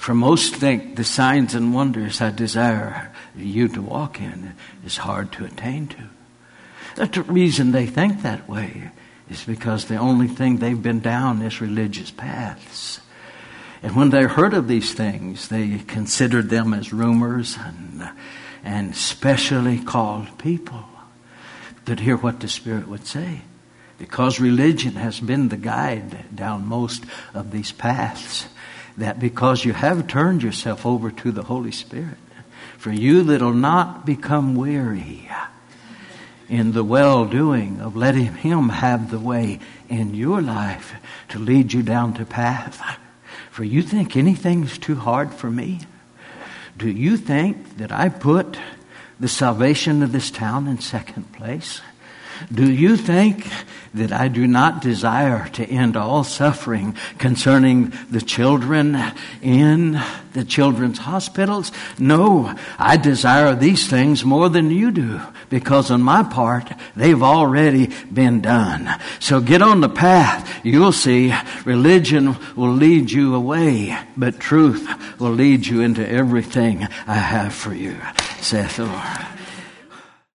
For most think the signs and wonders I desire you to walk in is hard to attain to. The reason they think that way is because the only thing they've been down is religious paths. And when they heard of these things, they considered them as rumors and specially called people to hear what the Spirit would say. Because religion has been the guide down most of these paths, that because you have turned yourself over to the Holy Spirit, for you that'll not become weary in the well-doing of letting Him have the way in your life to lead you down the path. For you think anything's too hard for me? Do you think that I put the salvation of this town in second place? Do you think that I do not desire to end all suffering concerning the children in the children's hospitals? No, I desire these things more than you do, because on my part, they've already been done. So get on the path. You'll see religion will lead you away, but truth will lead you into everything I have for you, saith the Lord.